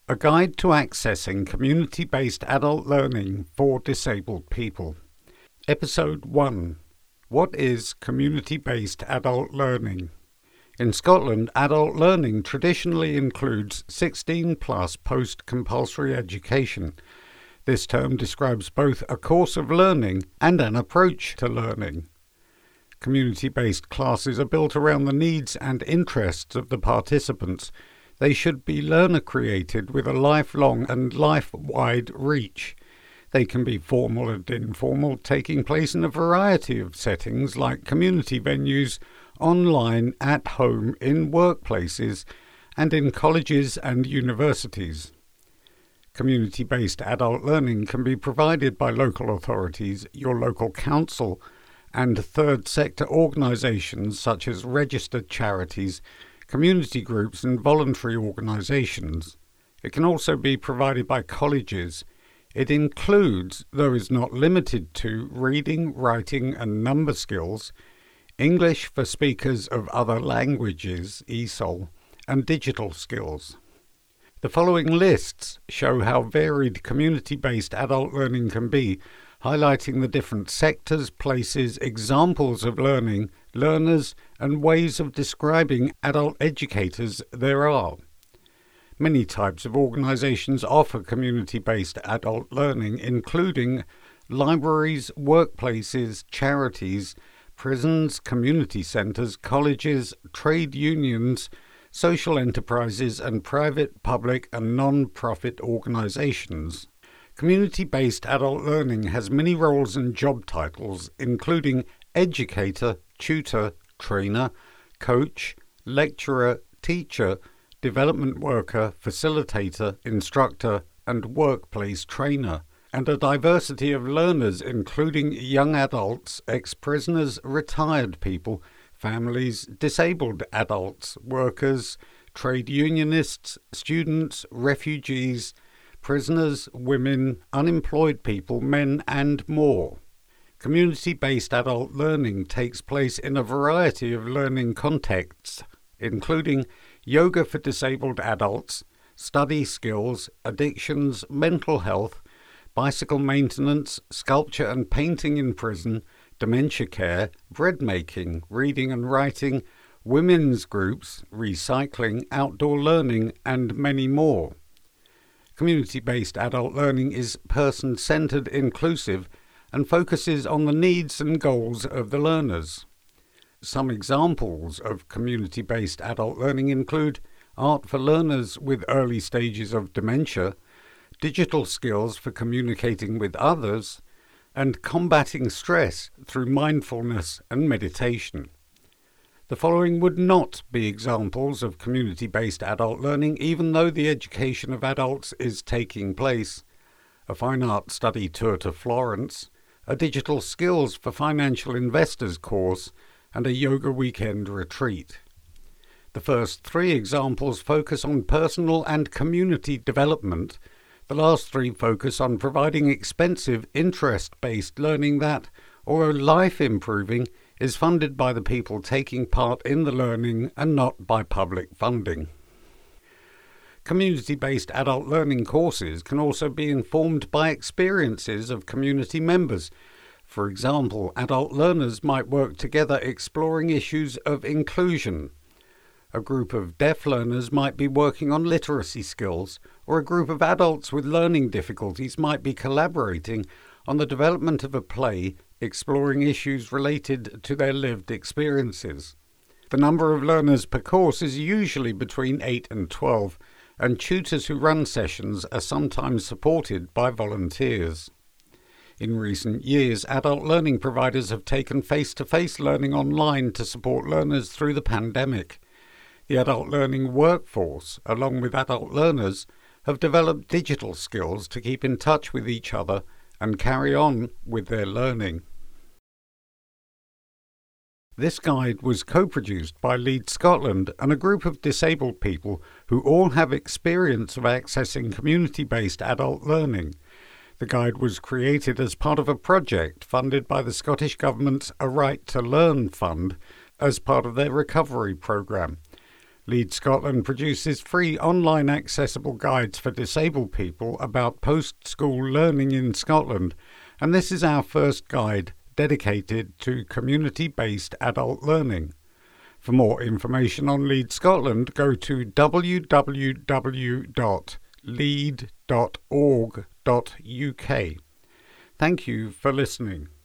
A Guide to Accessing Community-Based Adult Learning for Disabled People. Episode 1. What is community-based adult learning? In Scotland, adult learning traditionally includes 16-plus post-compulsory education. This term describes both a course of learning and an approach to learning. Community-based classes are built around the needs and interests of the participants. They should be learner-created with a lifelong and life-wide reach. They can be formal and informal, taking place in a variety of settings like community venues, online, at home, in workplaces, and in colleges and universities. Community-based adult learning can be provided by local authorities, your local council, and third sector organisations such as registered charities, community groups and voluntary organisations. It can also be provided by colleges. It includes, though is not limited to, reading, writing and number skills, English for speakers of other languages, ESOL, and digital skills. The following lists show how varied community-based adult learning can be, highlighting the different sectors, places, examples of learning, learners, and ways of describing adult educators there are. Many types of organisations offer community-based adult learning, including libraries, workplaces, charities, prisons, community centres, colleges, trade unions, social enterprises, and private, public, and non-profit organisations. Community-based adult learning has many roles and job titles, including educator, tutor, trainer, coach, lecturer, teacher, development worker, facilitator, instructor, and workplace trainer, and a diversity of learners including young adults, ex-prisoners, retired people, families, disabled adults, workers, trade unionists, students, refugees, prisoners, women, unemployed people, men, and more. Community-based adult learning takes place in a variety of learning contexts, including yoga for disabled adults, study skills, addictions, mental health, bicycle maintenance, sculpture and painting in prison, dementia care, bread making, reading and writing, women's groups, recycling, outdoor learning, and many more. Community-based adult learning is person-centered, inclusive, and focuses on the needs and goals of the learners. Some examples of community-based adult learning include art for learners with early stages of dementia, digital skills for communicating with others, and combating stress through mindfulness and meditation. The following would not be examples of community-based adult learning, even though the education of adults is taking place: a fine art study tour to Florence, a digital skills for financial investors course, and a yoga weekend retreat. The first three examples focus on personal and community development. The last three focus on providing expensive, interest-based learning that, although life-improving, is funded by the people taking part in the learning and not by public funding. Community-based adult learning courses can also be informed by experiences of community members. For example, adult learners might work together exploring issues of inclusion. A group of deaf learners might be working on literacy skills, or a group of adults with learning difficulties might be collaborating on the development of a play exploring issues related to their lived experiences. The number of learners per course is usually between 8 and 12, and tutors who run sessions are sometimes supported by volunteers. In recent years, adult learning providers have taken face-to-face learning online to support learners through the pandemic. The adult learning workforce, along with adult learners, have developed digital skills to keep in touch with each other and carry on with their learning. This guide was co-produced by Lead Scotland and a group of disabled people who all have experience of accessing community-based adult learning. The guide was created as part of a project funded by the Scottish Government's A Right to Learn fund as part of their recovery programme. Lead Scotland produces free online accessible guides for disabled people about post-school learning in Scotland, and this is our first guide dedicated to community-based adult learning. For more information on Lead Scotland, go to www.lead.org.uk. Thank you for listening.